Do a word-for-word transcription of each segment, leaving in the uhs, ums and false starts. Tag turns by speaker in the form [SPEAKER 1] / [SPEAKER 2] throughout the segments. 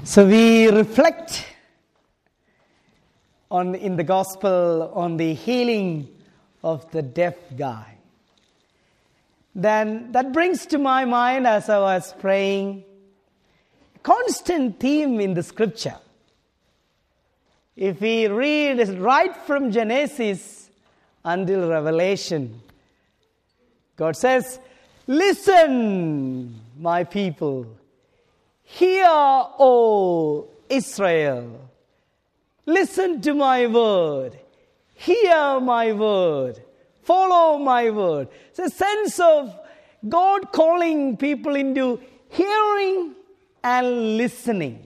[SPEAKER 1] So we reflect on in the gospel on the healing of the deaf guy. Then that brings to my mind as I was praying, a constant theme in the scripture. If we read right from Genesis until Revelation, God says, "Listen, my people. Hear, O Israel. Listen to my word. Hear my word. Follow my word." It's a sense of God calling people into hearing and listening.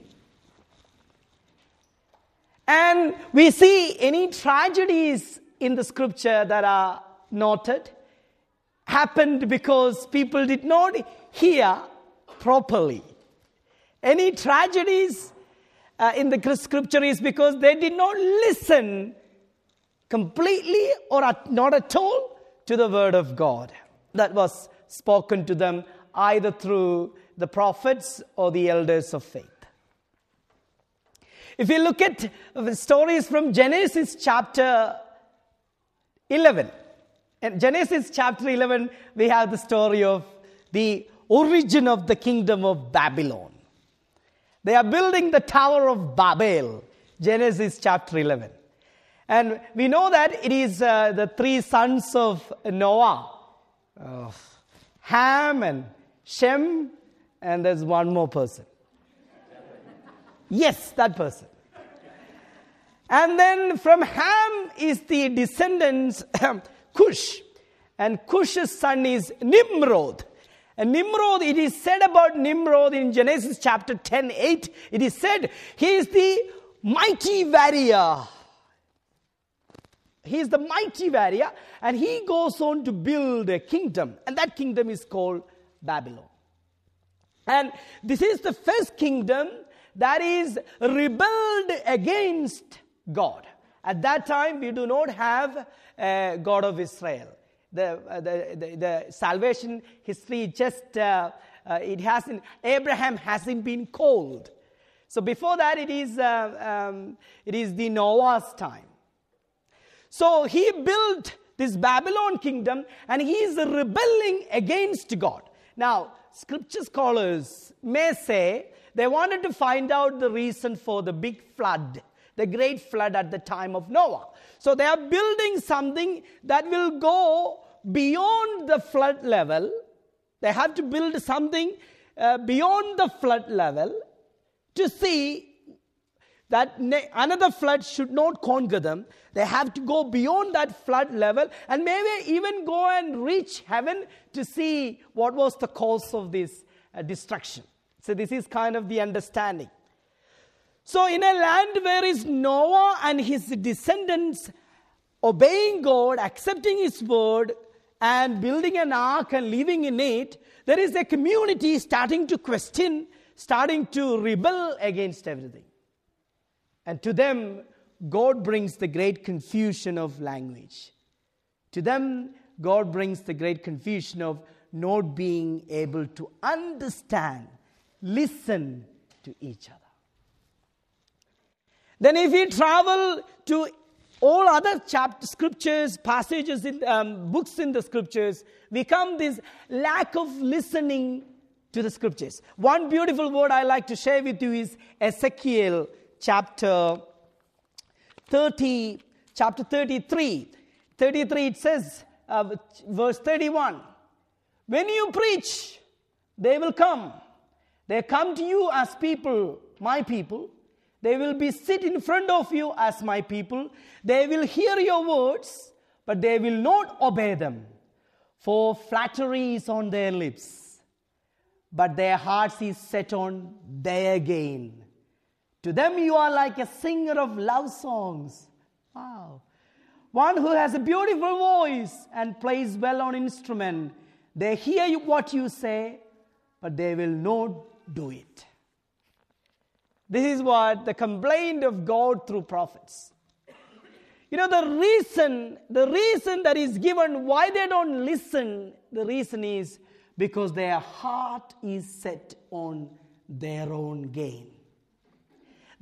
[SPEAKER 1] And we see any tragedies in the scripture that are noted happened because people did not hear properly. Any tragedies uh, in the scripture is because they did not listen completely or at, not at all to the word of God that was spoken to them either through the prophets or the elders of faith. If you look at the stories from Genesis chapter eleven, in Genesis chapter eleven, we have the story of the origin of the kingdom of Babylon. They are building the Tower of Babel, Genesis chapter eleven. And we know that it is uh, the three sons of Noah, uh, Ham and Shem, and there's one more person. Yes, that person. And then from Ham is the descendants Cush, and Cush's son is Nimrod. And Nimrod, it is said about Nimrod in Genesis chapter ten, eight, it is said, he is the mighty warrior. He is the mighty warrior, and he goes on to build a kingdom, and that kingdom is called Babylon. And this is the first kingdom that is rebelled against God. At that time, we do not have a God of Israel. The, uh, the, the the salvation history just uh, uh, it hasn't Abraham hasn't been called. So before that, it is uh, um, it is the Noah's time. So he built this Babylon kingdom, and he is rebelling against God. Now, scripture scholars may say they wanted to find out the reason for the big flood, the great flood at the time of Noah. So they are building something that will go beyond the flood level. They have to build something uh, beyond the flood level to see that ne- another flood should not conquer them. They have to go beyond that flood level and maybe even go and reach heaven to see what was the cause of this uh, destruction. So this is kind of the understanding. So in a land where is Noah and his descendants obeying God, accepting his word, and building an ark and living in it, there is a community starting to question, starting to rebel against everything. And to them, God brings the great confusion of language. To them, God brings the great confusion of not being able to understand, listen to each other. Then if we travel to all other chapter, scriptures, passages, in um, books in the scriptures, we come this lack of listening to the scriptures. One beautiful word I like to share with you is Ezekiel chapter thirty, chapter thirty-three. thirty-three it says, uh, verse thirty-one, "When you preach, they will come. They come to you as people, my people. They will be sit in front of you as my people. They will hear your words, but they will not obey them. For flattery is on their lips, but their hearts is set on their gain. To them you are like a singer of love songs." Wow. "One who has a beautiful voice and plays well on instrument. They hear you, what you say, but they will not do it." This is what the complaint of God through prophets. You know, the reason, the reason that is given why they don't listen, the reason is because their heart is set on their own gain.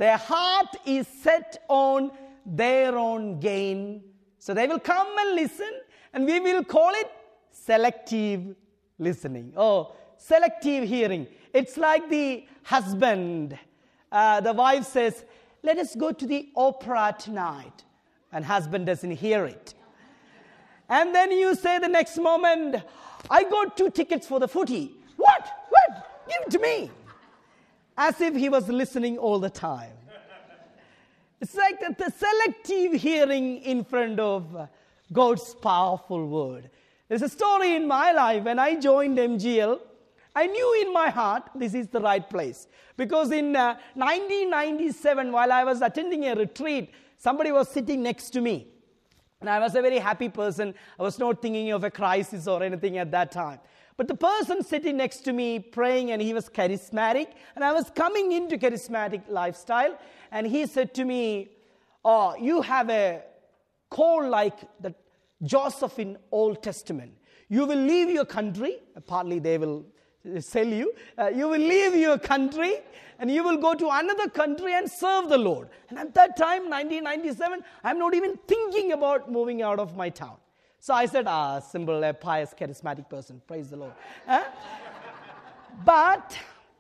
[SPEAKER 1] Their heart is set on their own gain. So they will come and listen, and we will call it selective listening. Oh, selective hearing. It's like the husband. Uh, the wife says, let us go to the opera tonight. And husband doesn't hear it. And then you say the next moment, I got two tickets for the footy. What? What? Give it to me. As if he was listening all the time. It's like the, the selective hearing in front of God's powerful word. There's a story in my life. When I joined M G L, I knew in my heart this is the right place. Because in uh, nineteen ninety-seven, while I was attending a retreat, somebody was sitting next to me. And I was a very happy person. I was not thinking of a crisis or anything at that time. But the person sitting next to me praying, and he was charismatic. And I was coming into charismatic lifestyle. And he said to me, oh, you have a call like the Joseph in Old Testament. You will leave your country. Partly they will sell you. Uh, you will leave your country and you will go to another country and serve the Lord. And at that time, nineteen ninety-seven, I'm not even thinking about moving out of my town. So I said, ah, simple, a pious, charismatic person. Praise the Lord. Huh? But,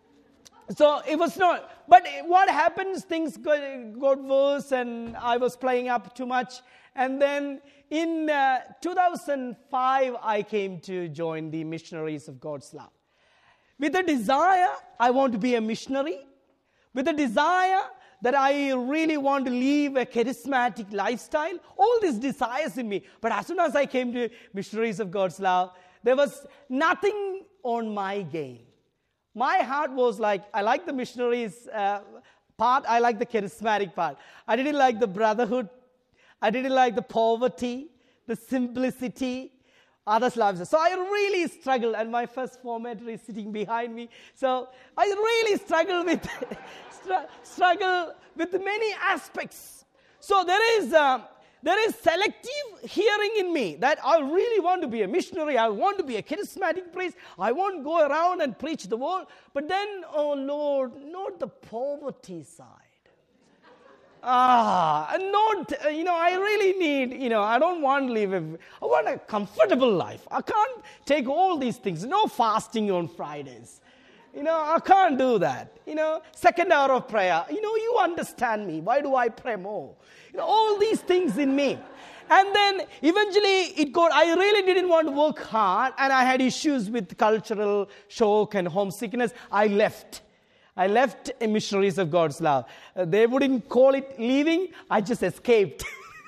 [SPEAKER 1] so it was not, but what happens, things got, got worse and I was playing up too much. And then in uh, two thousand five, I came to join the Missionaries of God's Love. With a desire, I want to be a missionary. With a desire that I really want to live a charismatic lifestyle. All these desires in me. But as soon as I came to Missionaries of God's Love, there was nothing on my gain. My heart was like, I like the missionaries uh, part, I like the charismatic part. I didn't like the brotherhood. I didn't like the poverty, the simplicity, others' lives. So I really struggled, and my first formator is sitting behind me. So I really struggled with struggle with many aspects. So there is uh, there is selective hearing in me that I really want to be a missionary. I want to be a charismatic priest. I want to go around and preach the word. But then, oh Lord, not the poverty side. Ah, and not, uh, you know, I really need, you know, I don't want to live, a, I want a comfortable life. I can't take all these things. No fasting on Fridays. You know, I can't do that. You know, second hour of prayer. You know, you understand me. Why do I pray more? You know, all these things in me. And then eventually it got, I really didn't want to work hard, and I had issues with cultural shock and homesickness. I left. I left Missionaries of God's Love. Uh, they wouldn't call it leaving. I just escaped.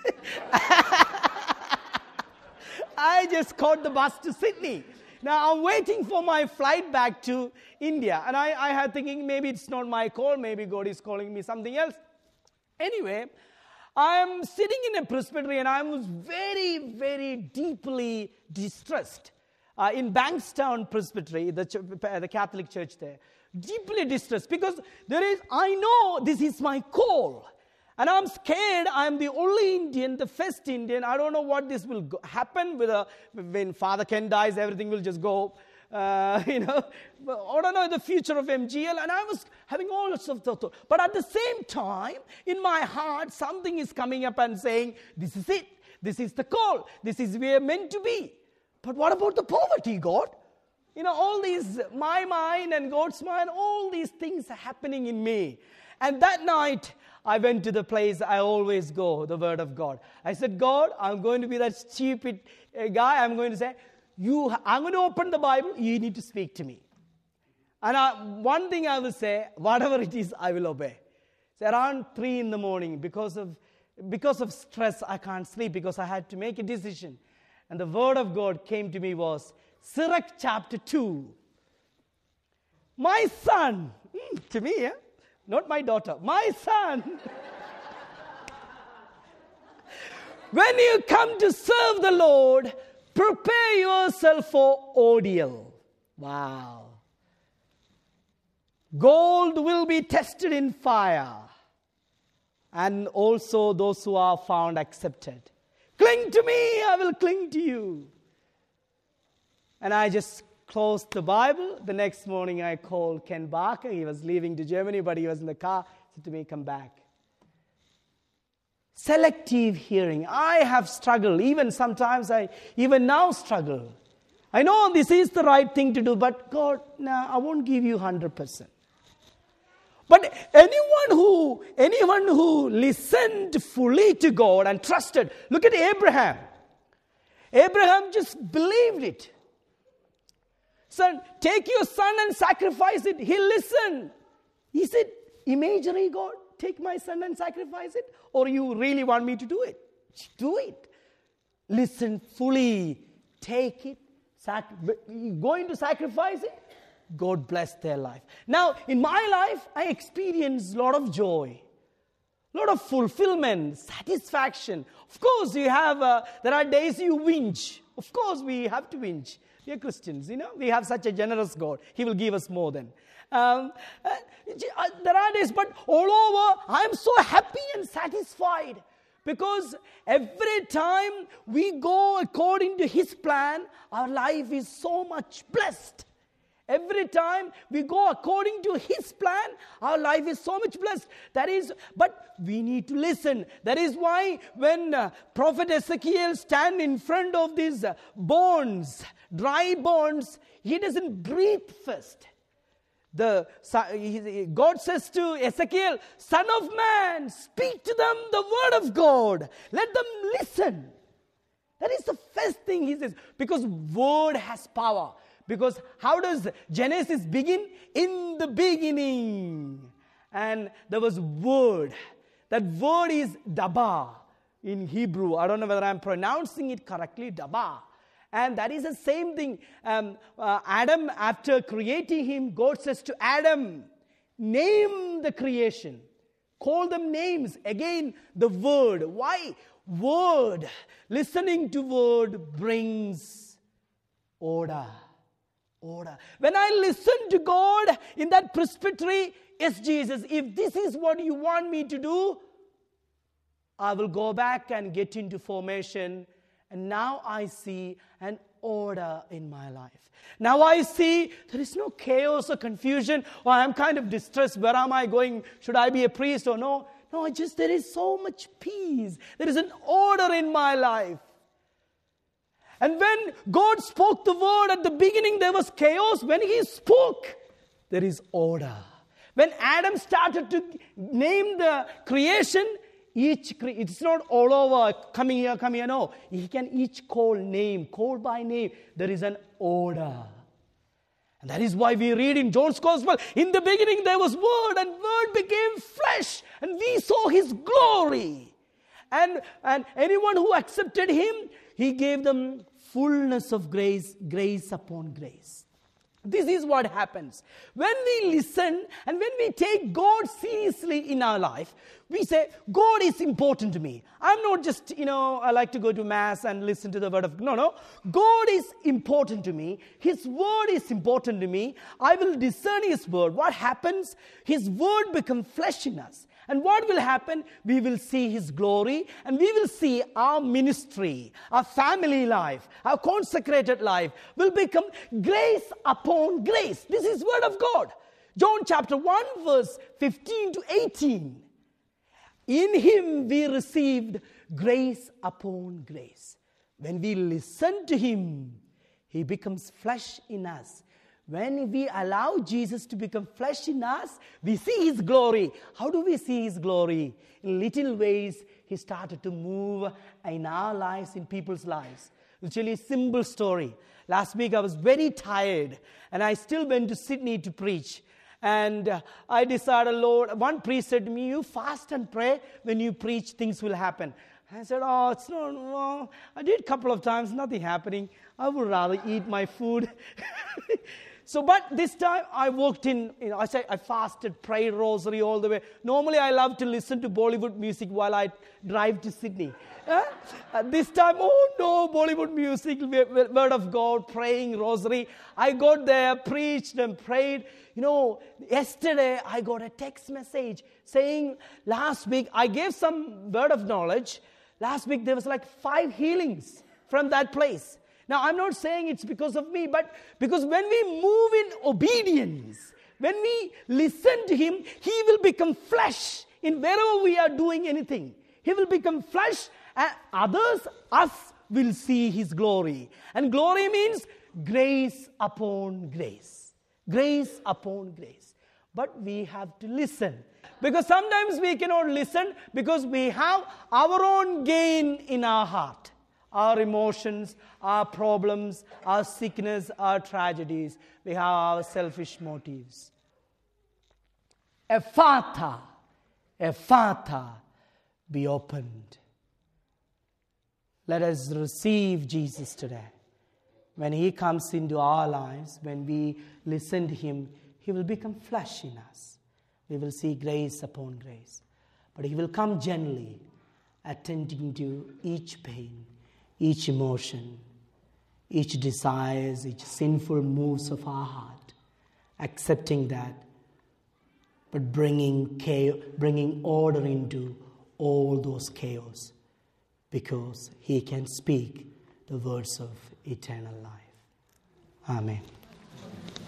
[SPEAKER 1] I just caught the bus to Sydney. Now I'm waiting for my flight back to India. And I, I had thinking maybe it's not my call. Maybe God is calling me something else. Anyway, I'm sitting in a presbytery and I was very, very deeply distressed. Uh, in Bankstown Presbytery, the, ch- the Catholic church there. Deeply distressed because there is, I know this is my call. And I'm scared I'm the only Indian, the first Indian. I don't know what this will go, happen with a, when Father Ken dies, everything will just go, uh, you know. I don't know the future of M G L. And I was having all sorts of thoughts. But at the same time, in my heart, something is coming up and saying, this is it. This is the call. This is where we're meant to be. But what about the poverty, God? You know, all these, my mind and God's mind, all these things are happening in me. And that night, I went to the place I always go, the Word of God. I said, God, I'm going to be that stupid uh, guy. I'm going to say, you, I'm going to open the Bible. You need to speak to me. And I, one thing I will say, whatever it is, I will obey. So around three in the morning, because of, because of stress, I can't sleep because I had to make a decision. And the Word of God came to me was, Sirach chapter two. My son, mm, to me, eh? Not my daughter, my son. When you come to serve the Lord, prepare yourself for ordeal. Wow. Gold will be tested in fire, and also those who are found accepted. Cling to me, I will cling to you. And I just closed the Bible. The next morning I called Ken Barker. He was leaving to Germany, but he was in the car. He said to me, come back. Selective hearing. I have struggled. Even sometimes I, even now struggle. I know this is the right thing to do, but God, no, I won't give you one hundred percent. But anyone who, anyone who listened fully to God and trusted, look at Abraham. Abraham just believed it. Son, take your son and sacrifice it. He listened. He said, imagery, God, take my son and sacrifice it? Or you really want me to do it? Do it. Listen fully. Take it. Sac- going to sacrifice it? God bless their life. Now, in my life, I experienced a lot of joy, a lot of fulfillment, satisfaction. Of course, you have, uh, there are days you whinge. Of course, we have to whinge. We are Christians, you know. We have such a generous God. He will give us more than. Um, uh, there are days, but all over, I am so happy and satisfied. Because every time we go according to His plan, our life is so much blessed. Every time we go according to His plan, our life is so much blessed. That is, but we need to listen. That is why when uh, Prophet Ezekiel stand in front of these uh, bones, dry bones, he doesn't breathe first. The God says to Ezekiel, Son of man, speak to them the word of God. Let them listen. That is the first thing he says. Because word has power. Because how does Genesis begin? In the beginning. And there was word. That word is Daba in Hebrew. I don't know whether I'm pronouncing it correctly. Daba. And that is the same thing. Um, uh, Adam, after creating him, God says to Adam, name the creation. Call them names. Again, the word. Why? Word. Listening to word brings order. Order. When I listen to God in that presbytery, yes, Jesus, if this is what you want me to do, I will go back and get into formation. And now I see an order in my life. Now I see there is no chaos or confusion, or I'm kind of distressed. Where am I going? Should I be a priest or no? No, I just, there is so much peace. There is an order in my life. And when God spoke the word at the beginning, there was chaos. When He spoke, there is order. When Adam started to name the creation, each cre- it's not all over, coming here, coming here. No, he can each call name, call by name. There is an order. And that is why we read in John's Gospel, in the beginning there was word, and word became flesh, and we saw His glory. And, and anyone who accepted Him, He gave them fullness of grace, grace upon grace. This is what happens. When we listen and when we take God seriously in our life, we say, God is important to me. I'm not just, you know, I like to go to Mass and listen to the word of God. No, no. God is important to me. His word is important to me. I will discern His word. What happens? His word becomes flesh in us. And what will happen? We will see His glory, and we will see our ministry, our family life, our consecrated life will become grace upon grace. This is word of God. John chapter one verse fifteen to eighteen. In Him we received grace upon grace. When we listen to Him, He becomes flesh in us. When we allow Jesus to become flesh in us, we see His glory. How do we see His glory? In little ways, He started to move in our lives, in people's lives. It's really a simple story. Last week I was very tired, and I still went to Sydney to preach. And uh, I decided, Lord, one priest said to me, you fast and pray. When you preach, things will happen. I said, oh, it's not, well, I did a couple of times, nothing happening. I would rather eat my food. So, but this time I walked in, you know, I said, I fasted, prayed rosary all the way. Normally I love to listen to Bollywood music while I drive to Sydney. Uh, this time, oh no, Bollywood music, word of God, praying rosary. I got there, preached and prayed. You know, yesterday I got a text message saying last week, I gave some word of knowledge. Last week there was like five healings from that place. Now, I'm not saying it's because of me, but because when we move in obedience, when we listen to Him, He will become flesh in wherever we are doing anything. He will become flesh, and others, us, will see His glory. And glory means grace upon grace. Grace upon grace. But we have to listen. Because sometimes we cannot listen because we have our own gain in our heart. Our emotions, our problems, our sickness, our tragedies. We have our selfish motives. Ephphatha, Ephphatha, be opened. Let us receive Jesus today. When He comes into our lives, when we listen to Him, He will become flesh in us. We will see grace upon grace. But He will come gently, attending to each pain, each emotion, each desires, each sinful moves of our heart, accepting that, but bringing chaos, bringing order into all those chaos, because He can speak the words of eternal life. Amen.